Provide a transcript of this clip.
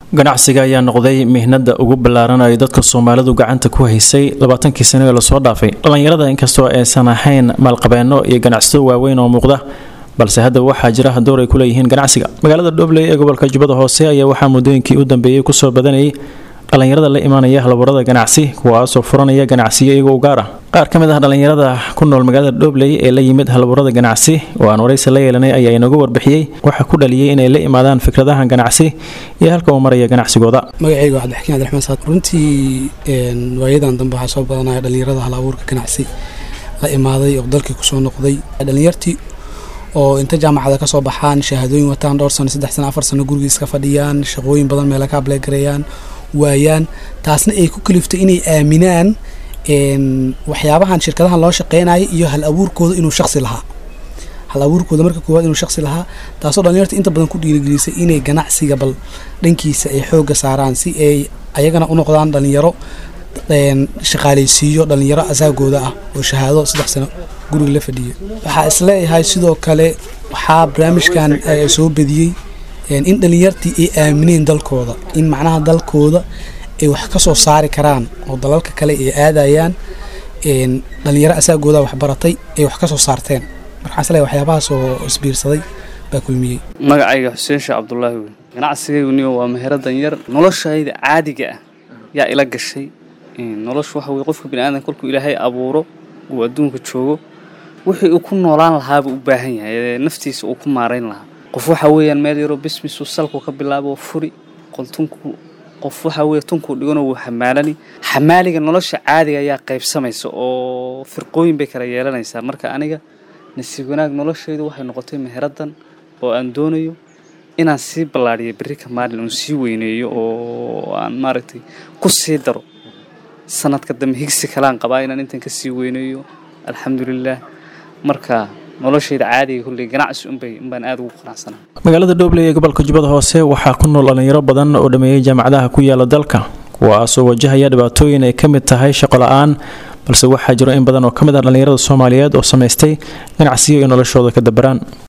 ganacsiga ayaa noqday mihnada ugu ballaaran ay dadka Soomaalidu gacanta ku haysay 20kii sano ee la soo dhaafay. Dhalinyarada inkastoo aysan ahayn maalqabeeno iyo ganacsato waaweyn oo muuqda, balse hadda waxaa jira door ay ku leeyihiin ganacsiga. Magaalada Dhobley ee gobolka Jubbada Hoose ayaa waxaa muddooyinkii u dambeeyay ku soo badanayay dhalinyarada la imaanaya halaburada ganacsi kuwaas oo furanaya ganacsiyo iyaga u gaar ah. Qaar ka mid ah dhalinyarada ku nool magaalada Dhobley ee la yimid halaburada ganacsi oo aan wareysi la yeelanay ayaa inagu warbixiyay waxa ku dhaliyay inay la imaadaan fikradaha ganacsi iyo halka uu maraya ganacsigooda. Magacaygu waa Cabdixakiin Cabdiraxmaan Saad. Runtii waayadan dambe waxaa soo badanaya dhalinyarada halaburka ganacsi la imaaday oo dalkii ku soo noqday. Dhalinyartii oo inta jaamacada ka soo baxaan shahaadooyin wataan dhowr sano 3 sano 4 sano guriga iska fadhiyaan, shaqooyin badan meel ka apply gareeyaan waayaan, taasna ay ku kaliftay inay aaminaan waxyaabahan shirkadahan loo shaqeynaayo iyo hal abuurkooda inuu shakhsi lahaa. hal abuurkooda marka koowaad inuu shakhsi lahaa, taasoo dhalinyarta inta badan ku dhiirigelisay inay ganacsiga bal dhankiisa ay xooga saaraan si ay ayagana u noqdaan dhalinyaro shaqaaleysiiyo dhalinyaro asaagooda ah oo shahaado 3 sano guriga la fadhiyo. Waxaa isleeyahay sidoo kale waxaa barnaamijkan soo badiyay in dhalinyartii ay aamineen dalkooda, in macnaha dalkooda ay wax ka soo saari karaan oo dalalka kale ay aadayaan dhalinyaro asaagooda wax baratay ay wax ka soo saarteen. Marka isleeyahay waxyaabahaas oo isbiirsaday baa kulmiyay. Magacayga Xuseen Sheekh Cabdullaahi weyn. Ganacsigaygu waa meherad yar, noloshayda caadiga ah yaa ila gashay. noloshu waxa weey qofka bini'aadamka kulku Ilaahay abuuro oo adduunka joogo wixii uu ku noolaan lahaa u baahan yahay naftiisa uu ku maareyn lahaa. qof waxa weeyaan meel yaro business salku ka bilaabo furi qoltunku qof waxa weey tunku dhigano uu xamaaliga nolosha caadiga ayaa qaybsamaysa oo firqooyin bay kala yeelanaysaa. Marka aniga nasiib wanaag noloshaydu waxay noqotay meheradan oo aan doonayo inaan sii ballaariyo berri ka maalin oo sii weyneeyo oo aan maaragtay ku sii daro sanadka dambe higsi kalaan qabaa inaan intan ka sii weyneeyo alxamdulillah. marka noloshayda caadiga kulli ganacsi baan aad ugu qanacsanahay. Magaalada Dhobley ee gobolka Jubbada Hoose waxaa ku nool dhalinyaro badan oo dhameeyay jaamacadaha ku yaala dalka kuwaas oo wajahaya dhibaatooyin ay kamid tahay shaqo la'aan, balse waxaa jira in badan oo kamid ah dhalinyarada Soomaaliyeed oo sameystay ganacsiyo ay noloshooda ka dabaraan.